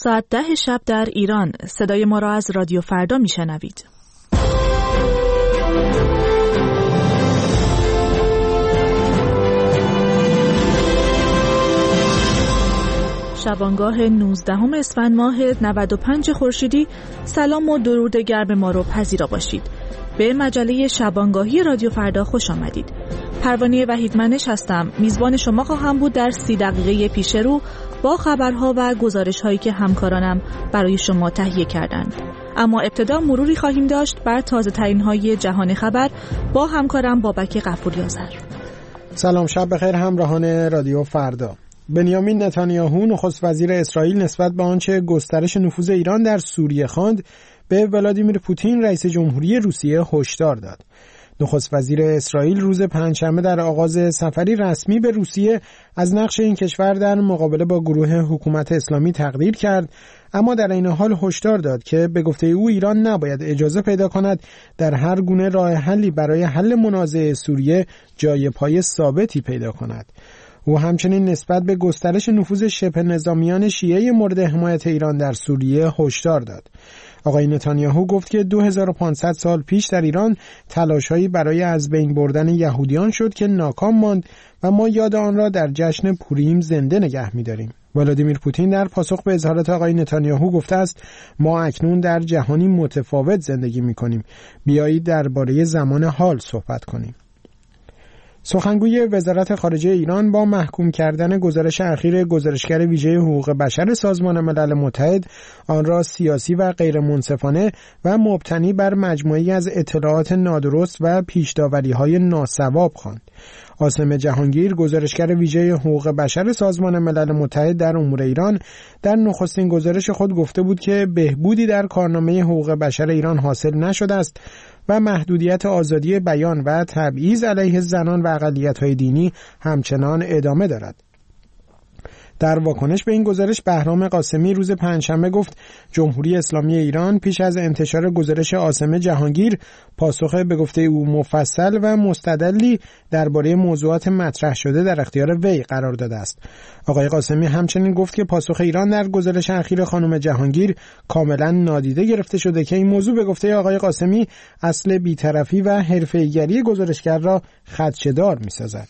ساعت 10 شب در ایران. صدای ما را از رادیو فردا میشنوید. شبانگاه 19 اسفند ماه 95 خورشیدی. سلام و درود گرم ما رو پذیرا باشید. به مجله شبانگاهی رادیو فردا خوش آمدید. پروانه وحیدمنش هستم. میزبان شما خواهم بود در 30 دقیقه پیش رو با خبرها و گزارش‌هایی که همکارانم برای شما تهیه کردند. اما ابتدا مروری خواهیم داشت بر تازه‌ترین‌های جهان خبر با همکارم بابک غفوری آذر. سلام، شب بخیر همراهان رادیو فردا. بنیامین نتانیاهو نخست وزیر اسرائیل نسبت به آنچه گسترش نفوذ ایران در سوریه خواند به ولادیمیر پوتین رئیس جمهوری روسیه هشدار داد. نخست وزیر اسرائیل روز پنجشنبه در آغاز سفری رسمی به روسیه از نقش این کشور در مقابله با گروه حکومت اسلامی تقدیر کرد، اما در این حال هشدار داد که به گفته او ایران نباید اجازه پیدا کند در هر گونه راه حلی برای حل منازعه سوریه جای پای ثابتی پیدا کند. او همچنین نسبت به گسترش نفوذ شبه نظامیان شیعه مورد حمایت ایران در سوریه هشدار داد. آقای نتانیاهو گفت که 2500 سال پیش در ایران تلاش‌هایی برای از بین بردن یهودیان شد که ناکام ماند و ما یاد آن را در جشن پوریم زنده نگه می‌داریم. ولادیمیر پوتین در پاسخ به اظهارات آقای نتانیاهو گفته است ما اکنون در جهانی متفاوت زندگی می‌کنیم. بیایید درباره زمان حال صحبت کنیم. سخنگوی وزارت خارجه ایران با محکوم کردن گزارش اخیر گزارشگر ویژه حقوق بشر سازمان ملل متحد آن را سیاسی و غیر منصفانه و مبتنی بر مجموعه‌ای از اطلاعات نادرست و پیش‌داوری‌های ناصواب خواند. عاصم جهانگیر گزارشگر ویژه حقوق بشر سازمان ملل متحد در امور ایران در نخستین گزارش خود گفته بود که بهبودی در کارنامه حقوق بشر ایران حاصل نشده است و محدودیت آزادی بیان و تبعیض علیه زنان و اقلیت‌های دینی همچنان ادامه دارد. در واکنش به این گزارش بهرام قاسمی روز پنجشنبه گفت جمهوری اسلامی ایران پیش از انتشار گزارش عاصم جهانگیر پاسخ به گفته او مفصل و مستدلی درباره موضوعات مطرح شده در اختیار وی قرار داده است. آقای قاسمی همچنین گفت که پاسخ ایران در گزارش اخیر خانم جهانگیر کاملا نادیده گرفته شده که این موضوع به گفته آقای قاسمی اصل بی‌طرفی و حرفه‌ای‌گری گزارشگر را خدشه‌دار می‌سازد.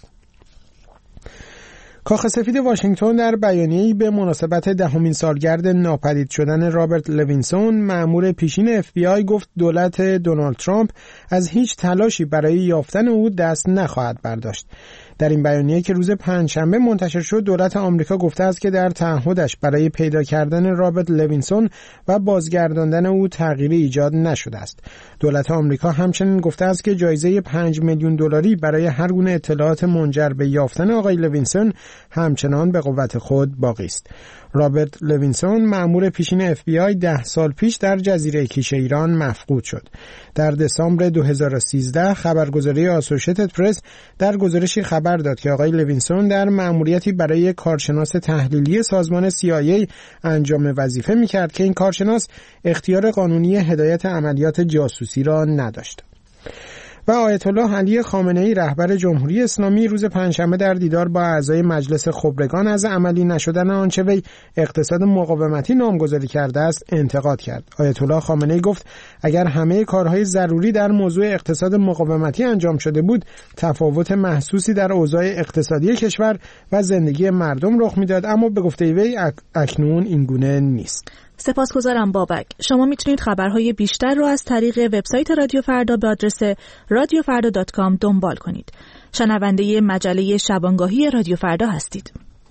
کاخ سفید واشنگتن در بیانیه‌ای به مناسبت 10مین سالگرد ناپدید شدن رابرت لوینسون مأمور پیشین FBI گفت دولت دونالد ترامپ از هیچ تلاشی برای یافتن او دست نخواهد برداشت. در این بیانیه که روز پنجشنبه منتشر شد دولت آمریکا گفته است که در تعهدش برای پیدا کردن رابرت لوینسون و بازگرداندن او تغییری ایجاد نشده است. دولت آمریکا همچنین گفته است که جایزه $5 میلیون برای هر گونه اطلاعات منجر به یافتن آقای لوینسون همچنان به قوت خود باقی است. رابرت لوینسون مأمور پیشین FBI 10 سال پیش در جزیره کیش ایران مفقود شد. در دسامبر 2013 خبرگزاری آسوشیتد پرس در گزارشی خبر داد که آقای لوینسون در مأموریتی برای کارشناس تحلیلی سازمان CIA انجام وظیفه می‌کرد که این کارشناس اختیار قانونی هدایت عملیات جاسوسی را نداشت. و آیت الله علی خامنه‌ای رهبر جمهوری اسلامی روز پنجشنبه در دیدار با اعضای مجلس خبرگان از عملی نشدن آنچه وی اقتصاد مقاومتی نامگذاری کرده است انتقاد کرد. آیت الله خامنه‌ای گفت اگر همه کارهای ضروری در موضوع اقتصاد مقاومتی انجام شده بود تفاوت محسوسی در اوضاع اقتصادی کشور و زندگی مردم رخ میداد، اما به گفته وی اکنون این گونه نیست. سپاسگزارم بابک. شما میتونید خبرهای بیشتر رو از طریق وبسایت رادیو فردا به آدرس radiofarda.com دنبال کنید. شنونده مجله شبانگاهی رادیو فردا هستید.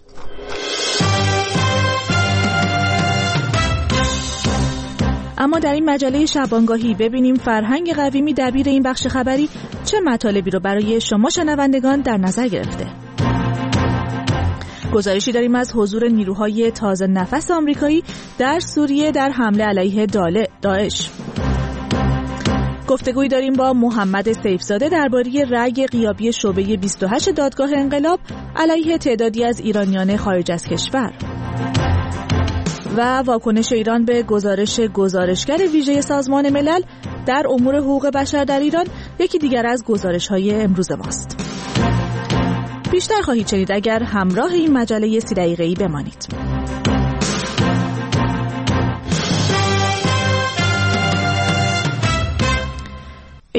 اما در این مجله شبانگاهی ببینیم فرهنگ قویمی دبیر این بخش خبری چه مطالبی رو برای شما شنوندگان در نظر گرفته. گزارشی داریم از حضور نیروهای تازه نفس آمریکایی در سوریه در حمله علیه داعش. گفتگویی داریم با محمد سیفزاده درباره رأی غیابی شعبه 28 دادگاه انقلاب علیه تعدادی از ایرانیان خارج از کشور. و واکنش ایران به گزارشگر ویژه سازمان ملل در امور حقوق بشر در ایران یکی دیگر از گزارش‌های امروز ماست. بیشتر خواهید شنید اگر همراه این مجله 30 دقیقه‌ای بمانید.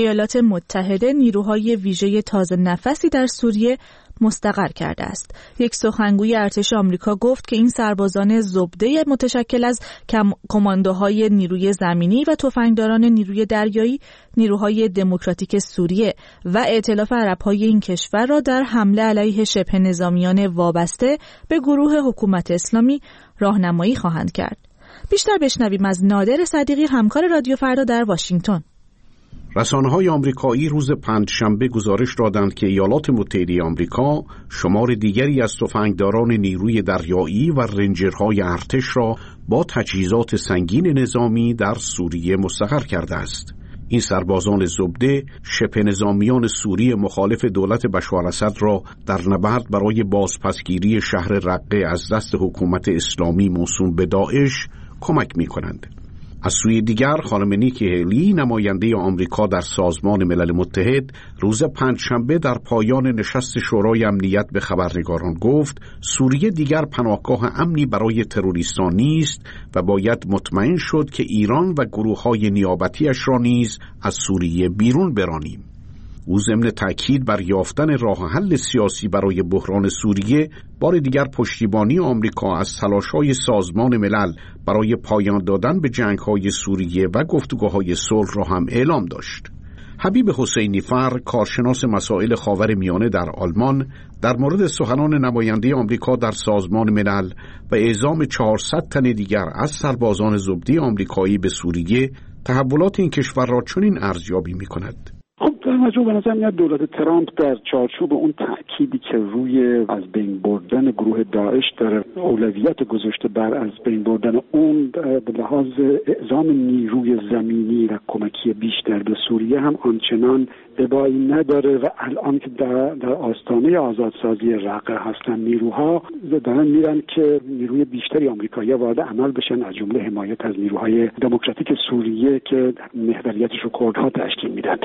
ایالات متحده نیروهای ویژه تازه نفسی در سوریه مستقر کرده است. یک سخنگوی ارتش آمریکا گفت که این سربازان زبده متشکل از کماندوهای نیروی زمینی و تفنگداران نیروی دریایی، نیروهای دموکراتیک سوریه و ائتلاف عرب‌های این کشور را در حمله علیه شبه نظامیان وابسته به گروه حکومت اسلامی راهنمایی خواهند کرد. بیشتر بشنویم از نادر صدیقی، همکار رادیو فردا در واشنگتن. رسانه‌های آمریکایی روز پنجشنبه گزارش دادند که ایالات متحده آمریکا شمار دیگری از تفنگداران نیروی دریایی و رنجرهای ارتش را با تجهیزات سنگین نظامی در سوریه مستقر کرده است. این سربازان زبده شبه نظامیان سوری مخالف دولت بشار اسد را در نبرد برای بازپسگیری شهر رقه از دست حکومت اسلامی موسوم به داعش کمک می‌کنند. از سوی دیگر خانم نیکی هیلی، نماینده آمریکا در سازمان ملل متحد، روز پنجشنبه در پایان نشست شورای امنیت به خبرنگاران گفت سوریه دیگر پناهگاه امنی برای تروریستان نیست و باید مطمئن شد که ایران و گروه‌های نیابتیش را نیز از سوریه بیرون برانیم. او ضمن تأکید بر یافتن راه حل سیاسی برای بحران سوریه، بار دیگر پشتیبانی آمریکا از تلاش‌های سازمان ملل برای پایان دادن به جنگ‌های سوریه و گفتگوهای صلح را هم اعلام داشت. حبیب حسینی فر، کارشناس مسائل خاورمیانه در آلمان، در مورد سخنان نماینده آمریکا در سازمان ملل و اعزام 400 تن دیگر از سربازان زبده آمریکایی به سوریه، تحولات این کشور را چنین ارزیابی می‌کند. توجه به نظر میاد دولت ترامپ در چارچوب اون تأکیدی که روی از بین بردن گروه داعش داره اولویت گذاشته بر از بین بردن اون، به لحاظ اعزام نیروی زمینی و کمکی بیشتر به سوریه هم آنچنان ابایی نداره و الان که در آستانه آزادسازی رقه هستن نیروها دارن میرن که نیروی بیشتری آمریکایی‌ها وارد عمل بشن، از جمله حمایت از نیروهای دموکراتیک سوریه که محوریتش رو کردها تشکیل میدن.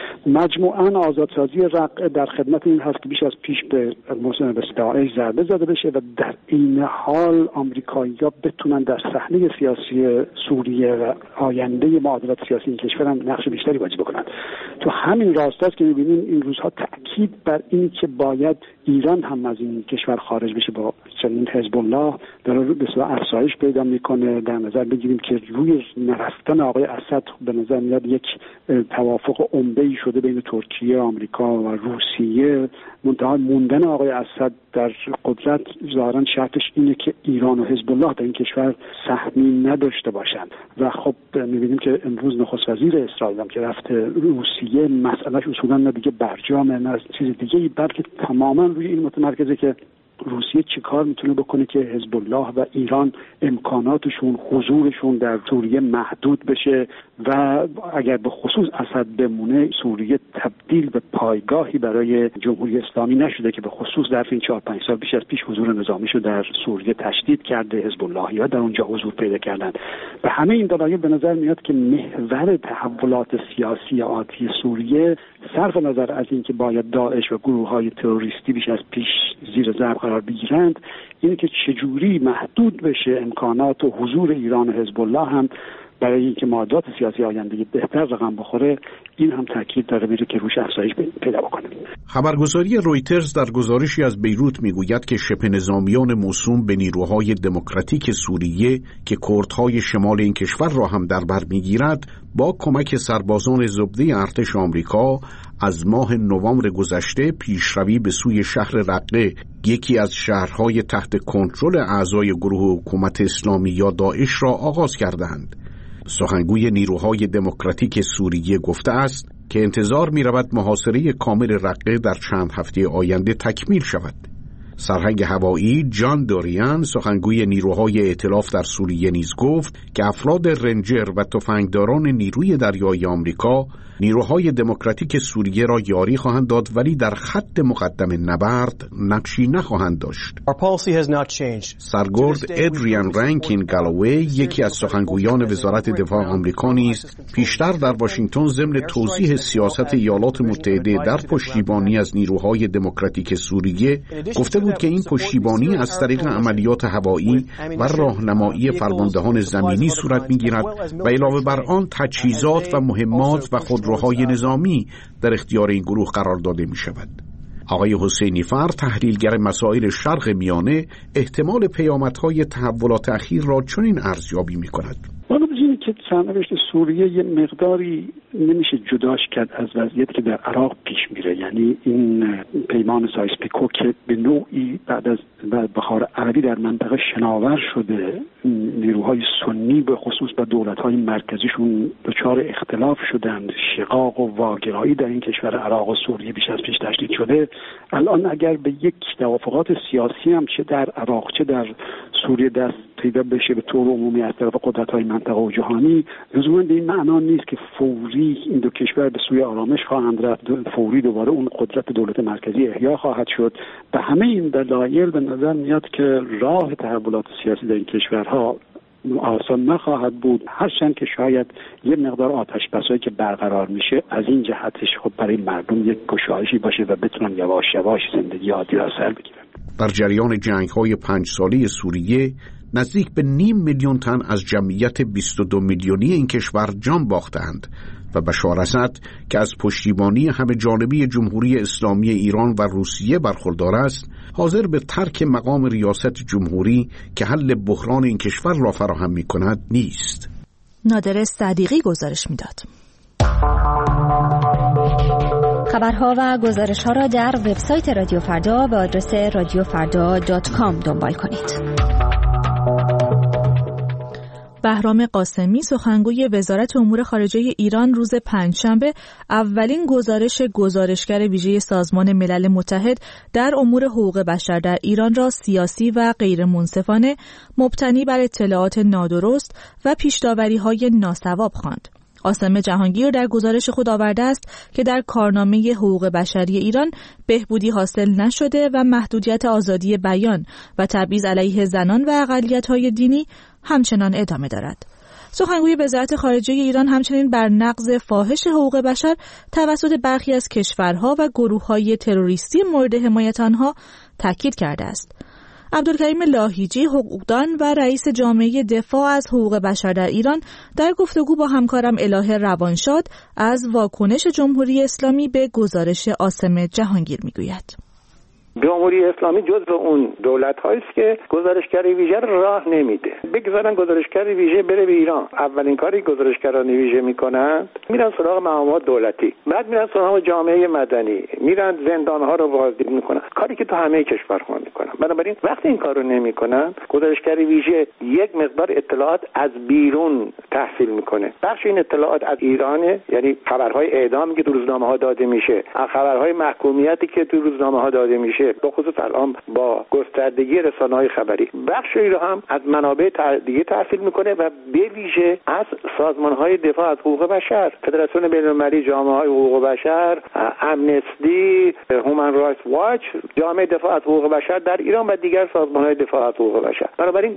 مجموعاً آزادسازی رقه در خدمت این هست که بیش از پیش به داعش ضربه زده بشه و در این حال آمریکایی‌ها بتونن در صحنه سیاسی سوریه و آینده معادلات سیاسی این کشور هم نقش بیشتری بازی بکنن. تو همین راستاست که می‌بینیم این روزها تأکید بر این که باید ایران هم از این کشور خارج بشه. با چنین حزب الله داره به صورت افزایش پیدا میکنه. در نظر بگیریم که روی نرفتن آقای اسد به نظر میاد یک توافق عمده‌ای شده بین ترکیه، آمریکا و روسیه. منتها موندن آقای اسد در قدرت ظاهراً شرطش اینه که ایران و حزب الله در این کشور سهمی نداشته باشند و خب می‌بینیم که امروز نخست وزیر اسرائیل هم که رفته روسیه، مسئلهش اصولاً نه دیگه برجامه نه چیز دیگه‌ای، بلکه تماماً روی این متمرکزه که روسیه چی کار میتونه بکنه که حزب الله و ایران امکاناتشون، حضورشون در سوریه محدود بشه و اگر به خصوص اسد بمونه سوریه تبدیل به پایگاهی برای جمهوری اسلامی نشده که به خصوص در این 4-5 سال بیش از پیش حضور نظامیشو در سوریه تشدید کرده، حزب اللهی‌ها در اونجا حضور پیدا کردن. و همه این دلایل به نظر میاد که محور تحولات سیاسی آتی سوریه، صرف نظر از اینکه باید داعش و گروه‌های تروریستی بیش از پیش زیر ضرب قرار بگیرند، اینه که چجوری محدود بشه امکانات و حضور ایران و حزب الله هم برای اینکه معادلات سیاسی آینده بهتر رقم بخوره. این هم تاکید داره میره که روش افزایش پیدا بکنه. خبرگزاری رویترز در گزارشی از بیروت میگوید که شبه نظامیان موسوم به نیروهای دموکراتیک سوریه که کردهای شمال این کشور را هم در بر میگیرد، با کمک سربازان زبده ارتش آمریکا از ماه نوامبر گذشته پیشروی به سوی شهر رقه، یکی از شهرهای تحت کنترل اعضای گروه حکومت اسلامی یا داعش را آغاز کردند. سخنگوی نیروهای دموکراتیک سوریه گفته است که انتظار می رود محاصره کامل رقه در چند هفته آینده تکمیل شود. سرهنگ هوایی جان دوریان، سخنگوی نیروهای ائتلاف در سوریه، نیز گفت که افراد رنجر و تفنگداران نیروی دریایی آمریکا نیروهای دموکراتیک سوریه را یاری خواهند داد، ولی در خط مقدم نبرد نقشی نخواهند داشت. سرگرد ادریان رانکین گالوی، یکی از سخنگویان وزارت دفاع آمریکا، نیز پیشتر در واشنگتن ضمن توضیح سیاست ایالات متحده در پشتیبانی از نیروهای دموکراتیک سوریه گفته بود بود که این پشتیبانی از طریق عملیات هوایی و راهنمایی فرماندهان زمینی صورت می‌گیرد و علاوه بر آن تجهیزات و مهمات و خودروهای نظامی در اختیار این گروه قرار داده می‌شود. آقای حسینی فر، تحلیلگر مسائل شرق میانه، احتمال پیامدهای تحولات اخیر را چنین ارزیابی می‌کند: که سرنوشت سوریه یه مقداری نمیشه جداش کرد از وضعیتی که در عراق پیش میره. یعنی این پیمان سایس-پیکو که به نوعی بعد از بخار عربی در منطقه شناور شده، نیروهای سنی به خصوص با دولت‌های مرکزیشون دچار اختلاف شدند، شقاق و واگرایی در این کشور عراق و سوریه بیش از پیش تشدید شده. الان اگر به یک توافقات سیاسی هم چه در عراق چه در سوریه دست پیدا بشه به طور عمومی از طرف قدرت‌های منطقه و جهانی، لزوما به این معنا نیست که فوری این دو کشور به سوی آرامش خواهند رفت، فوری دوباره اون قدرت دولت مرکزی احیا خواهد شد. به همه این دلایل به نظر میاد که راه تحولات سیاسی در این کشورها آسان نخواهد بود، هرچند که شاید یه مقدار آتش بسایی که برقرار میشه از این جهتش خب برای مردم یک گشایشی باشه و بتونن یواش یواش زندگی عادی را سر بگیرن. در جریان جنگ‌های 5 ساله سوریه نزدیک به 500,000 تن از جمعیت 22 میلیونی این کشور جان باختند و بشار اسد که از پشتیبانی همه جانبی جمهوری اسلامی ایران و روسیه برخوردار است، حاضر به ترک مقام ریاست جمهوری که حل بحران این کشور را فراهم می‌کند نیست. نادر صدیقی گزارش می‌داد. خبرها و گزارش‌ها را در وبسایت رادیو فردا به آدرس radiofarda.com دنبال کنید. بهرام قاسمی، سخنگوی وزارت امور خارجه ایران، روز پنجشنبه اولین گزارشگر ویژه سازمان ملل متحد در امور حقوق بشر در ایران را سیاسی و غیر منصفانه، مبتنی بر اطلاعات نادرست و پیش‌داوری‌های ناسواب خواند. قاسم جهانگیر در گزارش خود آورده است که در کارنامه حقوق بشری ایران بهبودی حاصل نشده و محدودیت آزادی بیان و تبعیض علیه زنان و اقلیت‌های دینی همچنان ادامه دارد. سخنگوی وزارت خارجه ایران همچنین بر نقض فاحش حقوق بشر توسط برخی از کشورها و گروه‌های تروریستی مورد حمایت آنها تاکید کرده است. عبدالکریم لاهیجی، حقوقدان و رئیس جامعه دفاع از حقوق بشر در ایران، در گفتگو با همکارم الهه روانشاد از واکنش جمهوری اسلامی به گزارش قاسم جهانگیر میگوید. جمهوری اسلامی جزو اون دولت‌هایی است که گزارشگر ویژه راه نمیده. بگذارن گزارشگر ویژه بره به ایران. اولین کاری گزارشگران ویژه میکنن میرن سراغ مقامات دولتی، بعد میرن سراغ جامعه مدنی، میرن زندان‌ها رو بازدید میکنن، کاری که تو همه کشورها میکنن. بنابراین وقتی این کارو نمیکنن، گزارشگر ویژه یک مقدار اطلاعات از بیرون تحصیل میکنه. بخش این اطلاعات از ایرانه، یعنی خبرهای اعدامی که تو روزنامه‌ها داده میشه، خبرهای محکومیتی که تو روزنامه‌ها داده میشه، به خصوص الان با گستردگی رسانه‌های خبری. بخشی رو هم از منابع دیگه تحصیل میکنه و به ویژه از سازمان‌های دفاع از حقوق بشر، فدراسیون بین‌المللی جامعه‌های حقوق بشر، امنستی، هومن رایتس واچ، جامعه دفاع از حقوق بشر در ایران و دیگر سازمان‌های دفاع از حقوق بشر. بنابراین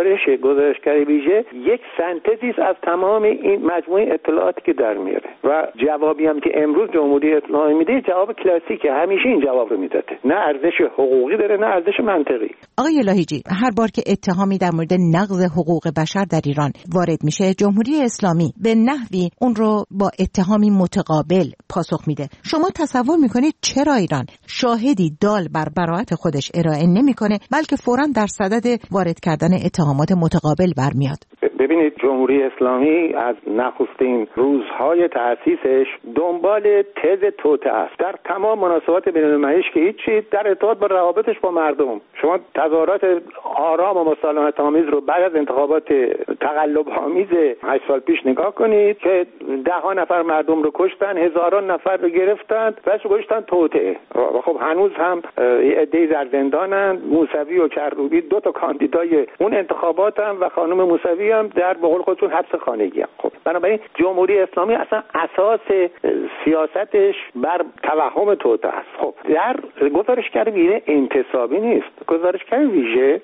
گزارشگر ویژه یک سنتزی است از تمام این مجموعه اطلاعاتی که در میاره و جوابی هم که امروز جمهوری اسلامی میده جواب کلاسیکه، همیشه این جواب رو میداده، نه ارزش حقوقی داره نه ارزش منطقی. آقای لاهیجی، هر بار که اتهامی در مورد نقض حقوق بشر در ایران وارد میشه، جمهوری اسلامی به نحوی اون رو با اتهامی متقابل پاسخ میده. شما تصور میکنید چرا ایران شاهدی دال بر براءت خودش ارائه نمیکنه، بلکه فوراً در صدد وارد کردن اتهامات متقابل برمیاد؟ ببینید، جمهوری اسلامی از نخستین روزهای تأسیسش دنبال تز توطئه است در تمام مناسبات بین‌المللیش که هیچی، در ارتباط با روابطش با مردم. شما تظاهرات آرام و مسالمت آمیز رو بعد از انتخابات تقلب آمیز 8 سال پیش نگاه کنید که 10 نفر مردم رو کشتن، هزاران نفر رو گرفتن و گذاشتن توطئه. خب هنوز هم عده‌ای در زندانن. موسوی و کروبی 2 تا کاندیدای اون انتخابات هم و خانم موسوی هم هم در به قول خودتون حبس خانگی هم. خب بنابراین جمهوری اسلامی اصلا اساس سیاستش بر توهم توطئه است. خب در گزارشگر ویژه انتصابی نیست. گزارشگر ویژه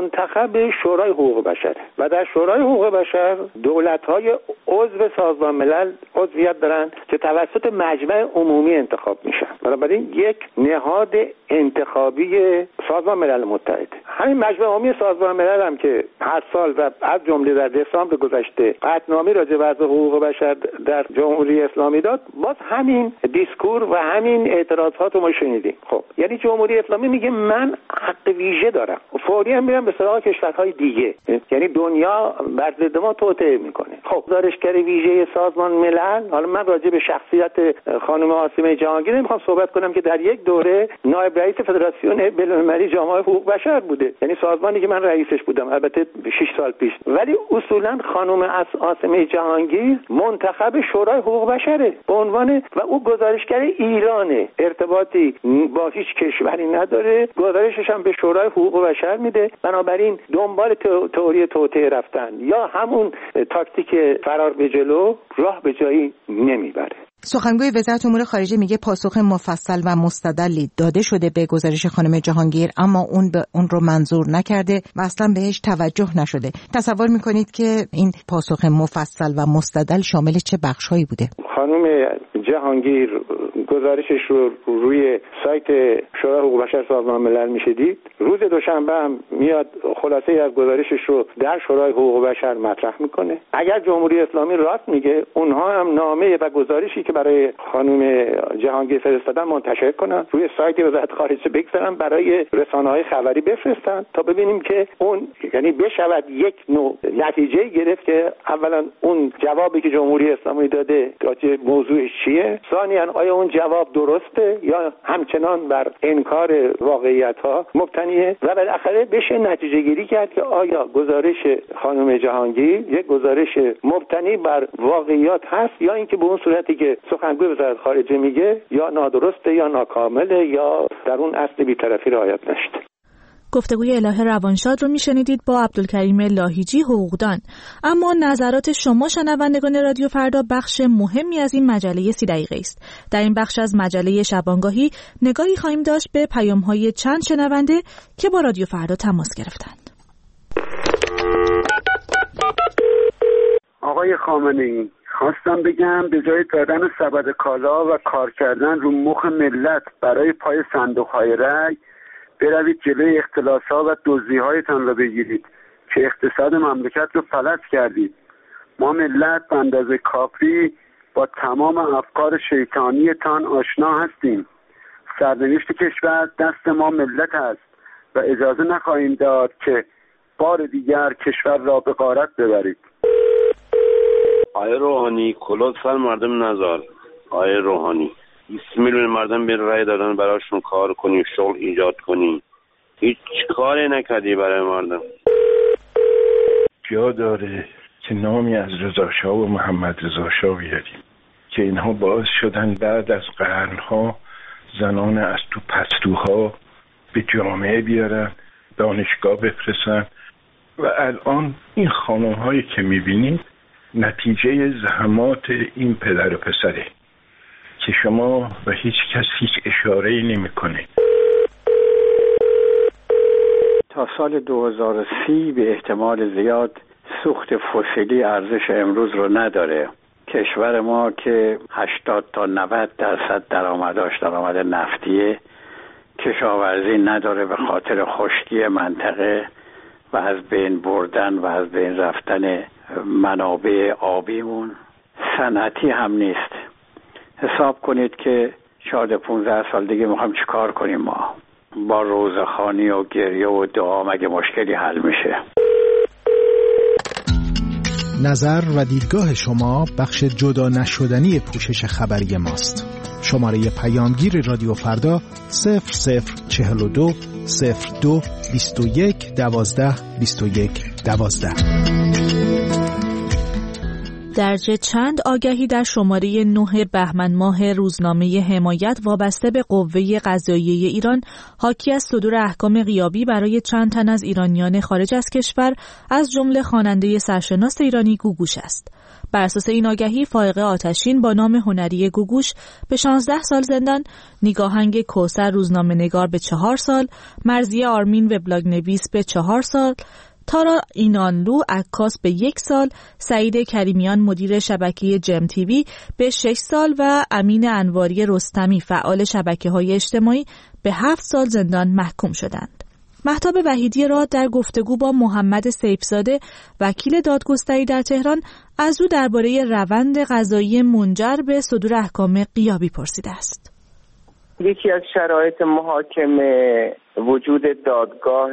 منتخب شورای حقوق بشر و در شورای حقوق بشر دولت‌های عضو سازمان ملل عضویت دارن که توسط مجمع عمومی انتخاب میشن. بنابراین یک نهاد انتخابی سازمان ملل متحد. همین مجمع عمومی سازمان ملل هم که هر سال و از جمله در دسامبر گذشته قطعنامه راجع به وضع حقوق بشر در جمهوری اسلامی داد، باز همین دیسکور و همین اعتراضات رو ما شنیدیم. خب یعنی جمهوری اسلامی میگه من حق ویژه دارم، فوری هم میرم به سراغ کشورهای دیگه، یعنی دنیا بر ضد ما توطئه میکنه. خب گزارشگر ویژه سازمان ملل، حالا من راجع به شخصیت خانم عاصمه جهانگیر نمیخوام صحبت کنم که در یک دوره نایب رئیس فدراسیون بین‌المللی جامعه حقوق بشر بوده، یعنی سازمانی که من رئیسش بودم، البته 6 سال پیش. ولی اصولا خانم عاصمه جهانگیر منتخب شورای حقوق بشره به عنوان و او گزارشگر ایرانه، ارتباطی با هیچ کشوری نداره، گزارشش هم به شورای حقوق بشر میده. بنابراین دنبال تئوری توطئه رفتن یا همون تاکتیک فرار به جلو راه به جایی نمیبره. سخنگوی وزارت امور خارجه میگه پاسخ مفصل و مستدلی داده شده به گزارش خانم جهانگیر، اما اون رو منظور نکرده و اصلا بهش توجه نشده. تصور میکنید که این پاسخ مفصل و مستدل شامل چه بخش‌هایی بوده؟ خانم جهانگیر گزارشش رو روی سایت شورای حقوق بشر سازمان ملل میشه دید. روز دوشنبه هم میاد خلاصه از گزارشش رو در شورای حقوق بشر مطرح میکنه. اگر جمهوری اسلامی راست میگه، اونها هم نامه و گزارشی که برای خانم جهانگیر فرستادن منتشر کنن، روی سایت وزارت خارجه بگذارن، برای رسانه‌های خبری بفرستن تا ببینیم که اون یعنی بشود یک نوع نتیجه گرفت که اولا اون جوابی که جمهوری اسلامی داده راجع موضوعش چیه، ثانیاً آیا اون جواب درسته یا همچنان بر انکار واقعیت‌ها مبتنیه و بالاخره بشه نتیجه گیری کرد که آیا گزارش خانم جهانگیر یک گزارش مبتنی بر واقعیات هست یا اینکه به اون صورتی که سخنگوی وزارت خارجه میگه یا نادرسته یا ناکامله یا در اون اصل بی‌طرفی رعایت نشده. گفتگوی الهه روانشاد رو میشنیدید با عبدالکریم لاهیجی حقوقدان. اما نظرات شما شنوندگان رادیو فردا بخش مهمی از این مجله 30 دقیقه است. در این بخش از مجله شبانگاهی نگاهی خواهیم داشت به پیام‌های چند شنونده که با رادیو فردا تماس گرفتند. آقای خامنه‌ای، خواستم بگم به جای دادن سبد کالا و کار کردن رو مخ ملت برای پای صندوق‌های رای، بروید جلوی اختلاس‌ها و دزدی‌هایتان را بگیرید که اقتصاد مملکت رو فلج کردید. ما ملت به اندازه کافی با تمام افکار شیطانیتان آشنا هستیم. سرنوشت کشور دست ما ملت است و اجازه نخواهیم داد که بار دیگر کشور را به غارت ببرید. آقای روحانی کلاه سر مردم نذار. آقای روحانی 20 میلیون مردم به رای دادن براشون کار کنی، شغل ایجاد کنی، هیچ کاری نکردی برای مردم. جا داره که نامی از رضا شاه و محمد رضا شاه بیاریم که اینها باعث شدن بعد از قرنها زنان از تو پستوها به جامعه بیارن، دانشگاه بفرستن و الان این خانم هایی که میبینید نتیجه زحمات این پدر و پسره که شما و هیچ کس هیچ اشاره‌ای نمی‌کنه. تا سال 2030 به احتمال زیاد سوخت فسیلی ارزش امروز رو نداره. کشور ما که 80 تا 90% درآمد نفتیه، کشاورزی نداره به خاطر خشکی منطقه و از بین بردن و از بین رفتن منابع آبیمون، صنعتی هم نیست. حساب کنید که 14-15 سال دیگه میخوایم چی کار کنیم؟ ما با روزخوانی و گریه و دعا مگه مشکلی حل میشه؟ نظر و دیدگاه شما بخش جدا نشدنی پوشش خبری ماست. شماره پیامگیر رادیو فردا 0042 02 21 12 21 12. درجه چند آگهی در شماره 9 بهمن ماه روزنامه حمایت وابسته به قوه قضاییه ایران حاکی از صدور احکام غیابی برای چند تن از ایرانیان خارج از کشور از جمله خواننده سرشناس ایرانی گوگوش است. بر اساس این آگهی فائقه آتشین با نام هنری گوگوش به 16 سال زندان، نیگاهنگ کوثر روزنامه‌نگار به 4 سال، مرضیه آرمین وبلاگ نویس به 4 سال، تارا اینانلو عکاس به 1 سال، سعید کریمیان مدیر شبکه جم تیوی به 6 سال و امین انواری رستمی فعال شبکه‌های اجتماعی به 7 سال زندان محکوم شدند. مهتاب وحیدی را در گفتگو با محمد سیفزاده وکیل دادگستری در تهران از او درباره روند قضایی منجر به صدور احکام غیابی پرسیده است. یکی از شرایط محاکمه وجود دادگاه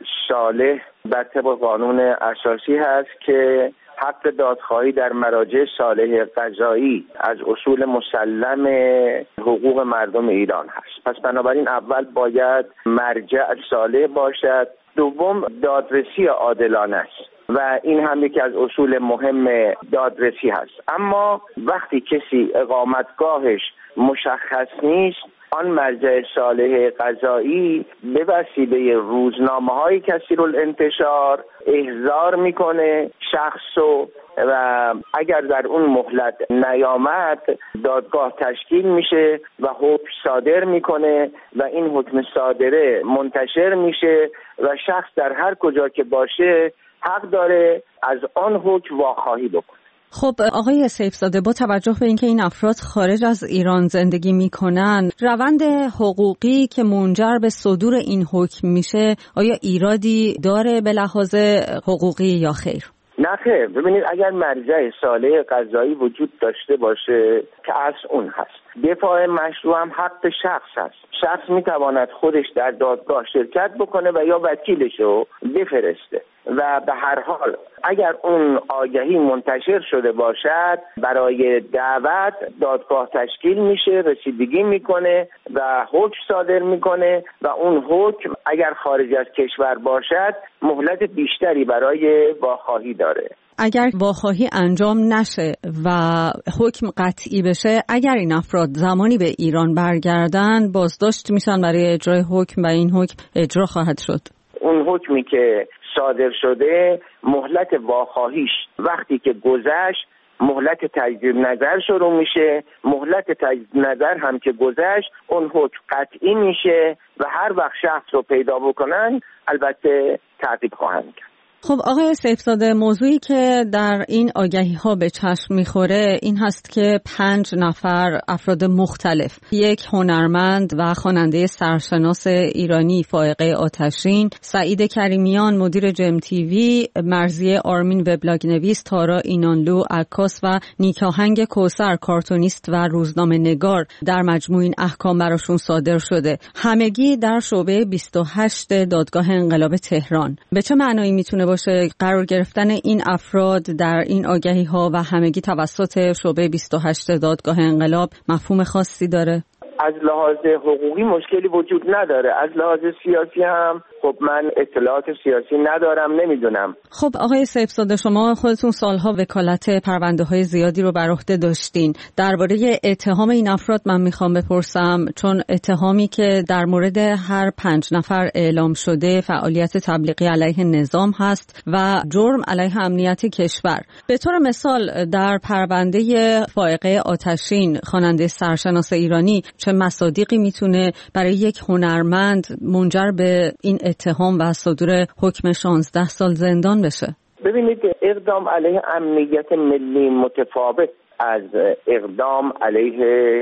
صالح بر طبق قانون اساسی هست که حق دادخواهی در مراجع صالح قضایی از اصول مسلم حقوق مردم ایران هست. پس بنابراین اول باید مرجع صالح باشد، دوم دادرسی عادلانه است و این هم یکی از اصول مهم دادرسی هست. اما وقتی کسی اقامتگاهش مشخص نیست، آن مرجع صالح قضایی به وسیله روزنامه‌های کثیرالانتشار احضار میکنه شخصو و اگر در اون مهلت نیامد دادگاه تشکیل میشه و حکم صادر میکنه و این حکم صادره منتشر میشه و شخص در هر کجا که باشه حق داره از آن حکم واخواهی بکنه. خب آقای سیفزاده، با توجه به اینکه این افراد خارج از ایران زندگی میکنن، روند حقوقی که منجر به صدور این حکم میشه آیا ایرادی داره به لحاظ حقوقی یا خیر؟ نه خیر. ببینید اگر مرجع صالح قضایی وجود داشته باشه که از اون هست، دفاع مشروع هم حق شخص هست. شخص میتواند خودش در دادگاه شرکت بکنه و یا وکیلشو بفرسته و به هر حال اگر اون آگهی منتشر شده باشد برای دعوت دادگاه تشکیل میشه، رسیدگی میکنه و حکم صادر میکنه و اون حکم اگر خارج از کشور باشد مهلت بیشتری برای واخواهی داره. اگر واخواهی انجام نشه و حکم قطعی بشه، اگر این افراد زمانی به ایران برگردن بازداشت میشن برای اجرای حکم و این حکم اجرا خواهد شد. اون حکمی که صادر شده مهلت واخواهیش وقتی که گذشت مهلت تجدید نظر شروع میشه، مهلت تجدید نظر هم که گذشت اون حکم قطعی میشه و هر وقت شخص رو پیدا بکنن البته تعقیب خواهند کرد. خب آقای سیفزاده، موضوعی که در این آگهی ها به چشم میخوره این هست که 5 نفر افراد مختلف، یک هنرمند و خواننده سرشناس ایرانی فائقه آتشین، سعید کریمیان مدیر جم تیوی، مرضیه آرمین وبلاگ نویس، تارا اینانلو عکاس و نیکاهنگ کوثر کارتونیست و روزنامه نگار در مجموع این احکام براشون صادر شده، همگی در شعبه 28 دادگاه انقلاب تهران. به چه معنایی میتونه باشه قرار گرفتن این افراد در این آگهی ها و همگی توسط شعبه 28 دادگاه انقلاب مفهوم خاصی داره؟ از لحاظ حقوقی مشکلی وجود نداره. از لحاظ سیاسی هم خب من اطلاعات سیاسی ندارم، نمیدونم. خب آقای سیفزاده، شما خودتون سالها وکالت پرونده های زیادی رو بر عهده داشتین. درباره اتهام این افراد من میخوام بپرسم، چون اتهامی که در مورد هر 5 نفر اعلام شده فعالیت تبلیغی علیه نظام هست و جرم علیه امنیت کشور. به طور مثال در پرونده فائقه آتشین خواننده سرشناس ایرانی چه مصادیقی میتونه برای یک هنرمند منجر به این اتهام و صدور حکم 16 سال زندان بشه؟ ببینید اقدام علیه امنیت ملی متفاوت از اقدام علیه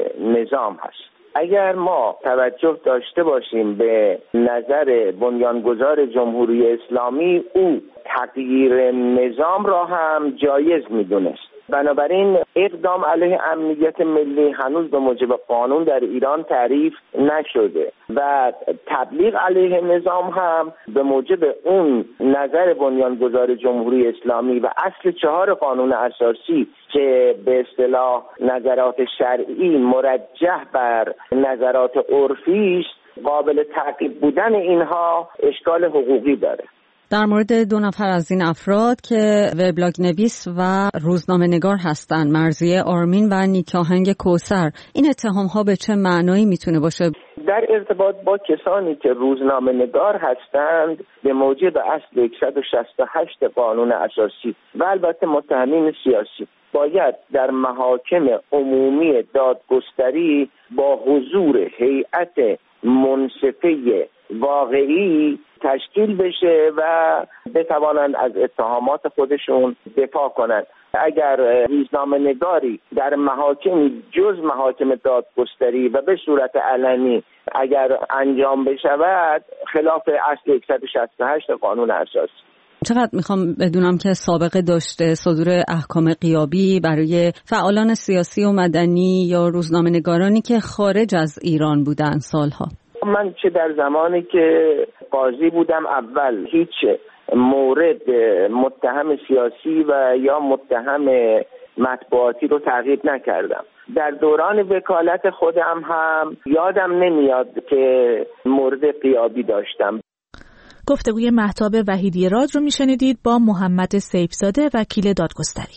نظام هست. اگر ما توجه داشته باشیم به نظر بنیانگذار جمهوری اسلامی، او تغییر نظام را هم جایز میدونست. بنابراین اقدام علیه امنیت ملی هنوز به موجب قانون در ایران تعریف نشده و تبلیغ علیه نظام هم به موجب اون نظر بنیانگذار جمهوری اسلامی و اصل 4 قانون اساسی که به اصطلاح نظرات شرعی مرجح بر نظرات عرفی است، قابل تعقیب بودن اینها اشکال حقوقی داره. در مورد 2 نفر از این افراد که وبلاگ نویس و روزنامه نگار هستند، مرضیه آرمین و نیکاهنگ کوثر، این اتهام ها به چه معنایی میتونه باشه؟ در ارتباط با کسانی که روزنامه نگار هستند به موجب اصل 168 قانون اساسی و البته متهمین سیاسی باید در محاکم عمومی دادگستری با حضور هیئت منصفه واقعی تشکیل بشه و بتوانند از اتهامات خودشون دفاع کنند. اگر روزنامه نگاری در محاکمی جز محاکم دادگستری و به صورت علنی اگر انجام بشود خلاف اصل 168 قانون اساسی. چقدر میخوام بدونم که سابقه داشته صدور احکام غیابی برای فعالان سیاسی و مدنی یا روزنامه نگارانی که خارج از ایران بودن سالها؟ من چه در زمانی که قاضی بودم اول هیچ مورد متهم سیاسی و یا متهم مطبوعاتی رو تعقیب نکردم. در دوران وکالت خودم هم یادم نمیاد که مورد غیابی داشتم. گفتگوی مهتاب وحیدی راد رو میشنیدید با محمد سیفزاده وکیل دادگستری.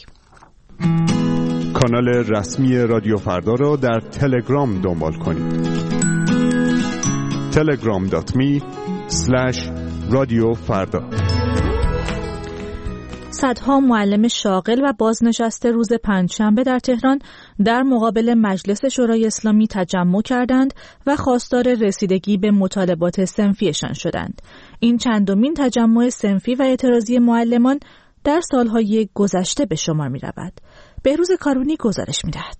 کانال رسمی رادیو فردا رو در تلگرام دنبال کنید. telegram.me/رادیوفردا. صدها معلم شاغل و بازنشسته روز پنجشنبه در تهران در مقابل مجلس شورای اسلامی تجمع کردند و خواستار رسیدگی به مطالبات صنفیشان شدند. این چندمین تجمع صنفی و اعتراضی معلمان در سالهای گذشته به شمار می رود. بهروز کارونی گزارش می دهد.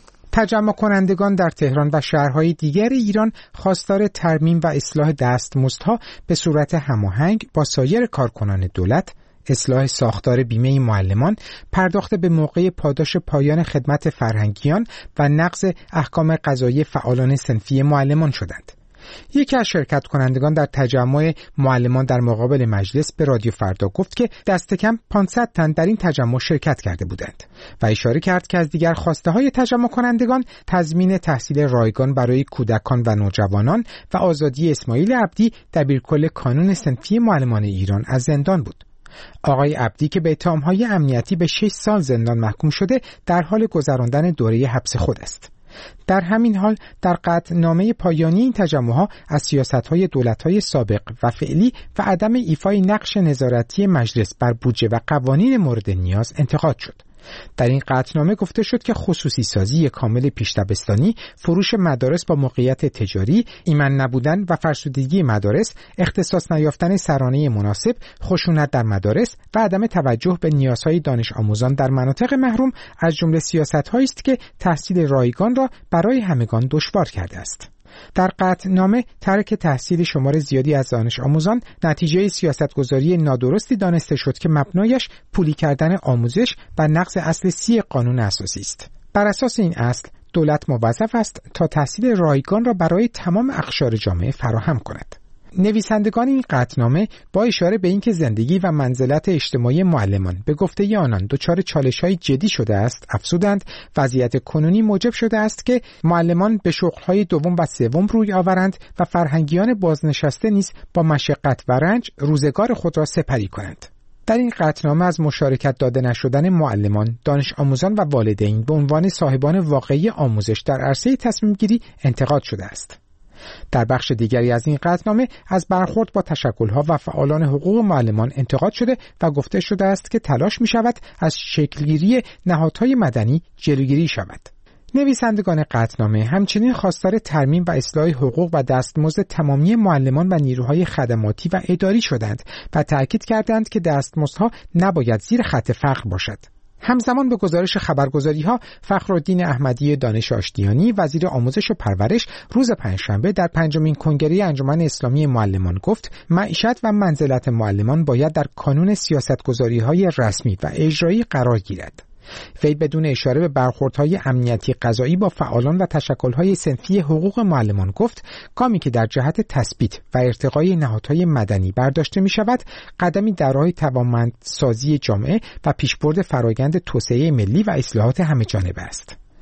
تجمع کنندگان در تهران و شهرهای دیگر ایران خواستار ترمیم و اصلاح دستمزدها به صورت هماهنگ با سایر کارکنان دولت، اصلاح ساختار بیمه معلمان، پرداخت به موقع پاداش پایان خدمت فرهنگیان و نقض احکام قضایی فعالان صنفی معلمان شدند. یکی از شرکت کنندگان در تجمع معلمان در مقابل مجلس به رادیو فردا گفت که دست کم 500 تن در این تجمع شرکت کرده بودند و اشاره کرد که از دیگر خواسته های تجمع کنندگان تضمین تحصیل رایگان برای کودکان و نوجوانان و آزادی اسماعیل عبدی دبیرکل کانون صنفی معلمان ایران از زندان بود. آقای عبدی که به اتهام‌های امنیتی به 6 سال زندان محکوم شده در حال گذراندن دوره حبس خود است. در همین حال در قطعنامه پایانی این تجمع‌ها از سیاست‌های دولت‌های سابق و فعلی و عدم ایفای نقش نظارتی مجلس بر بودجه و قوانین مورد نیاز انتقاد شد. در این قطعنامه گفته شد که خصوصی سازی کامل پیش‌دبستانی، فروش مدارس با موقعیت تجاری، ایمن نبودن و فرسودگی مدارس، اختصاص نیافتن سرانه مناسب، خشونت در مدارس و عدم توجه به نیازهای دانش آموزان در مناطق محروم از جمله سیاست‌هایی است که تحصیل رایگان را برای همگان دشوار کرده است. در قطعنامه ترک تحصیل شمار زیادی از دانش آموزان نتیجه سیاستگذاری نادرستی دانسته شد که مبنایش پولی کردن آموزش و نقض اصل 30 قانون اساسی است. بر اساس این اصل دولت موظف است تا تحصیل رایگان را برای تمام اقشار جامعه فراهم کند. نویسندگان این قطعنامه با اشاره به اینکه زندگی و منزلت اجتماعی معلمان به گفته آنان دچار چالش‌های جدی شده است، افزودند وضعیت کنونی موجب شده است که معلمان به شغل‌های دوم و سوم روی آورند و فرهنگیان بازنشسته نیز با مشقت و رنج روزگار خود را سپری کنند. در این قطعنامه از مشارکت داده نشدن معلمان، دانش آموزان و والدین به عنوان صاحبان واقعی آموزش در عرصه تصمیم گیری انتقاد شده است. در بخش دیگری از این قطعنامه از برخورد با تشکل‌ها و فعالان حقوق معلمان انتقاد شده و گفته شده است که تلاش می‌شود از شکلگیری نهادهای مدنی جلوگیری شود. نویسندگان قطعنامه همچنین خواستار ترمیم و اصلاح حقوق و دستمزد تمامی معلمان و نیروهای خدماتی و اداری شدند و تأکید کردند که دستمزدها نباید زیر خط فقر باشد. همزمان به گزارش خبرگزاری‌ها فخرالدین احمدی دانش آشتیانی وزیر آموزش و پرورش روز پنجشنبه در 5مین کنگره انجمن اسلامی معلمان گفت معیشت و منزلت معلمان باید در کانون سیاستگذاری‌های رسمی و اجرایی قرار گیرد. وی بدون اشاره به برخوردهای امنیتی قضایی با فعالان و تشکل‌های صنفی حقوق معلمان گفت گامی که در جهت تثبیت و ارتقای نهادهای مدنی برداشته می‌شود قدمی در راه توانمندسازی جامعه و پیشبرد فرایند توسعه ملی و اصلاحات همه‌جانبه است.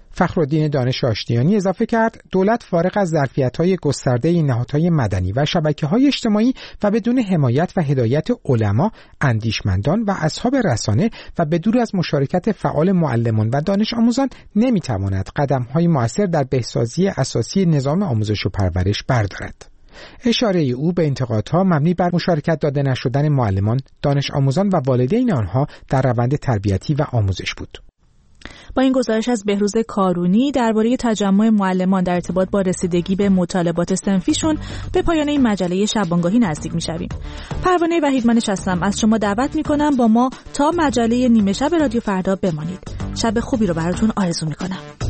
فخرالدین دانش آشتیانی اضافه کرد دولت فارغ از ظرفیت‌های گسترده نهادهای مدنی و شبکه‌های اجتماعی و بدون حمایت و هدایت علما، اندیشمندان و اصحاب رسانه و بدور از مشارکت فعال معلمان و دانش آموزان نمی‌تواند قدم‌های مؤثر در بهسازی اساسی نظام آموزش و پرورش بردارد. اشاره او به انتقادها مبنی بر مشارکت داده نشدن معلمان، دانش آموزان و والدین آنها در روند تربیتی و آموزش بود. با این گزارش از بهروز کارونی درباره تجمع معلمان در ارتباط با رسیدگی به مطالبات صنفیشون به پایان این مجله شبانگاهی نزدیک می‌شویم. پروانه وحیدمنش هستم. از شما دعوت می‌کنم با ما تا مجله نیمه شب رادیو فردا بمانید. شب خوبی رو براتون آرزو می‌کنم.